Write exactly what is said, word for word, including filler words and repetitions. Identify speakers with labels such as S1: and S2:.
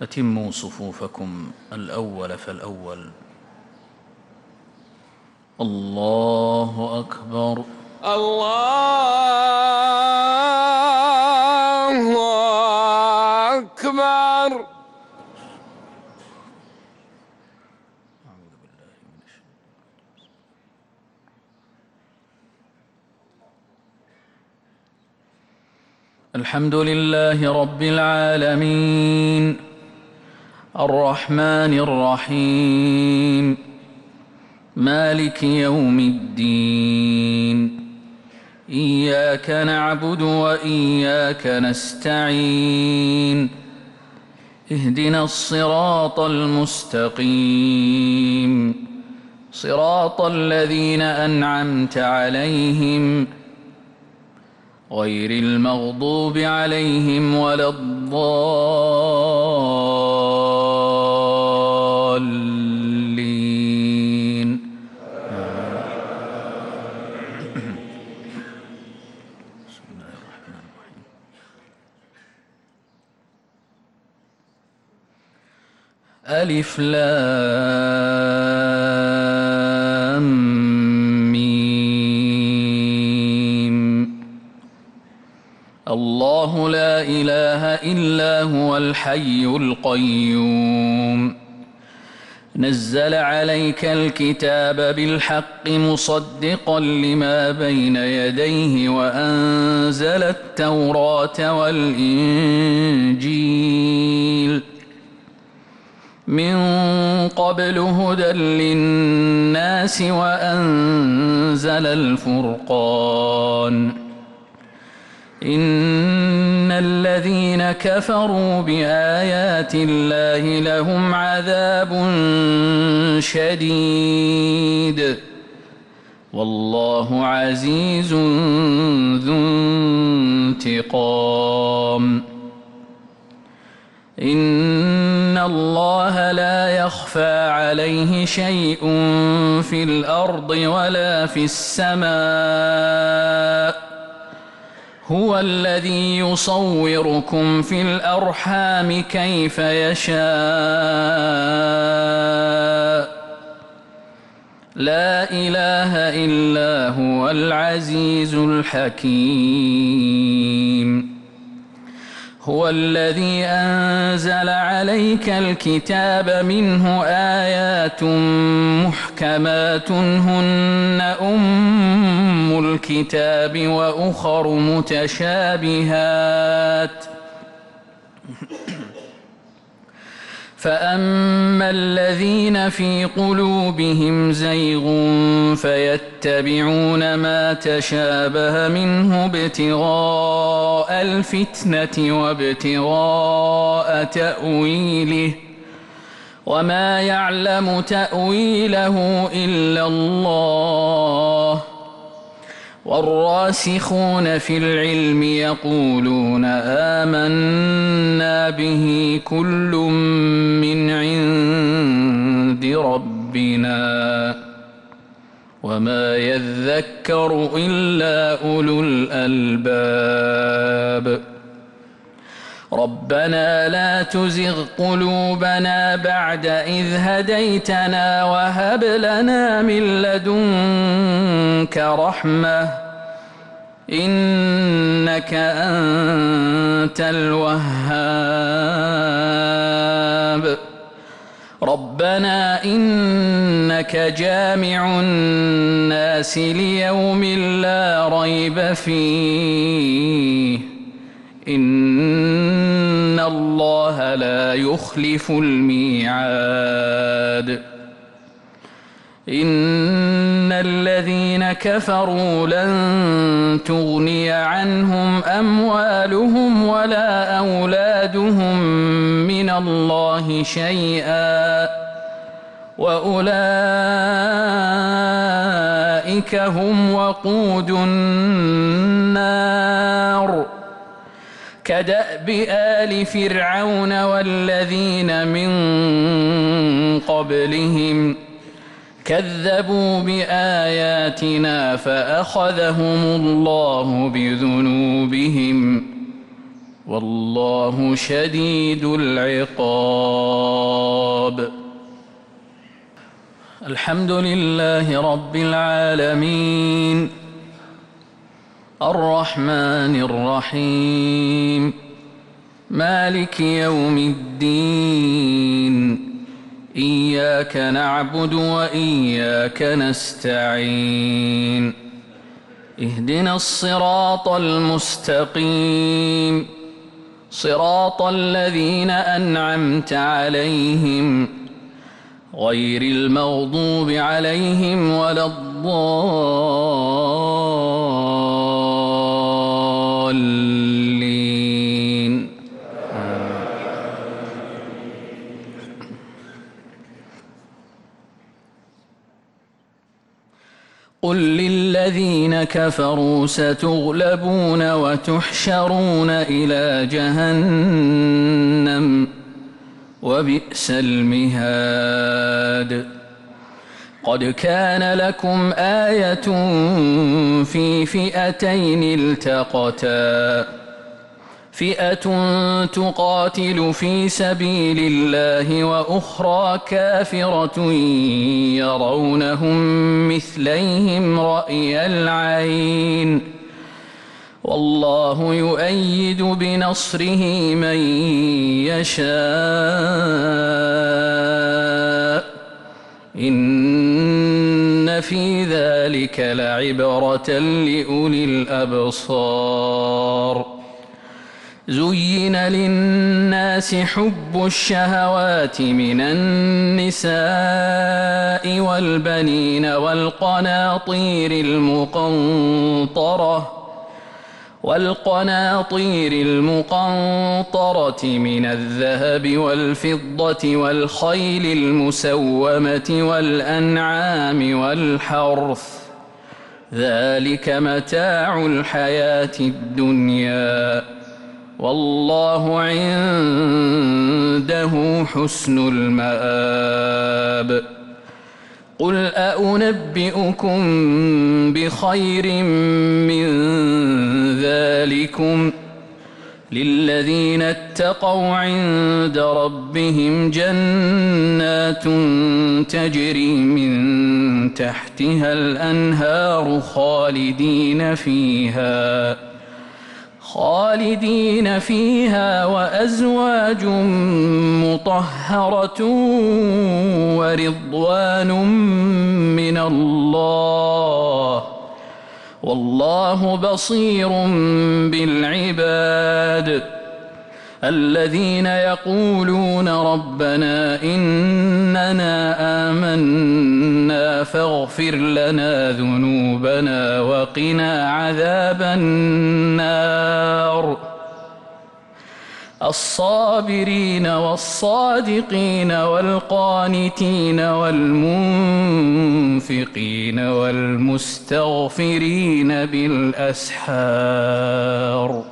S1: أتموا صفوفكم الأول فالأول. الله أكبر.
S2: الله أكبر.
S1: الحمد لله رب العالمين الرحمن الرحيم مالك يوم الدين. إياك نعبد وإياك نستعين. اهدنا الصراط المستقيم صراط الذين أنعمت عليهم غير المغضوب عليهم ولا الضالين. بسم الله الرحمن الرحيم. ألف لام الله لا إله إلا هو الحي القيوم نزل عليك الكتاب بالحق مصدقا لما بين يديه وأنزل التوراة والإنجيل من قبل هدى للناس وأنزل الفرقان. إن الذين كفروا بآيات الله لهم عذاب شديد والله عزيز ذو انتقام. إن الله لا يخفى عليه شيء في الأرض ولا في السماء. هو الذي يصوركم في الأرحام كيف يشاء لا إله إلا هو العزيز الحكيم. هو الذي أنزل عليك الكتاب منه آيات محكمات هن أم الكتاب وأخر متشابهات فأما الذين في قلوبهم زيغ فيتبعون ما تشابه منه ابتغاء الفتنة وابتغاء تأويله وما يعلم تأويله إلا الله. والراسخون في العلم يقولون آمنا به كل من عند ربنا وما يذكر إلا أولو الألباب. ربنا لا تزغ قلوبنا بعد إذ هديتنا وهب لنا من لدنك رحمة إنك أنت الوهاب. ربنا إنك جامع الناس ليوم لا ريب فيه إن الله لا يخلف الميعاد. إن الذين كفروا لن تغني عنهم أموالهم ولا أولادهم من الله شيئا وأولئك هم وقود النار. كدأب آل فرعون والذين من قبلهم كذبوا بآياتنا فأخذهم الله بذنوبهم والله شديد العقاب. الحمد لله رب العالمين الرحمن الرحيم مالك يوم الدين إياك نعبد وإياك نستعين اهدنا الصراط المستقيم صراط الذين أنعمت عليهم غير المغضوب عليهم ولا الضالين. قل للذين كفروا ستغلبون وتحشرون إلى جهنم وبئس المهاد. قد كان لكم آية في فئتين التقتا فئة تقاتل في سبيل الله وأخرى كافرة يرونهم مثليهم رأي العين والله يؤيد بنصره من يشاء إن في ذلك لعبرة لأولي الأبصار. زين للناس حب الشهوات من النساء والبنين والقناطير المقنطرة والقناطير المقنطرة من الذهب والفضة والخيل المسومة والأنعام والحرث ذلك متاع الحياة الدنيا والله عنده حسن المآب. قل أأنبئكم بخير من ذلكم للذين اتقوا عند ربهم جنات تجري من تحتها الأنهار خالدين فيها خالدين فيها وأزواج مطهرة ورضوان من الله والله بصير بالعباد. الذين يقولون ربنا إننا آمنا فاغفر لنا ذنوبنا وقنا عذاب النار. الصابرين والصادقين والقانتين والمنفقين والمستغفرين بالأسحار.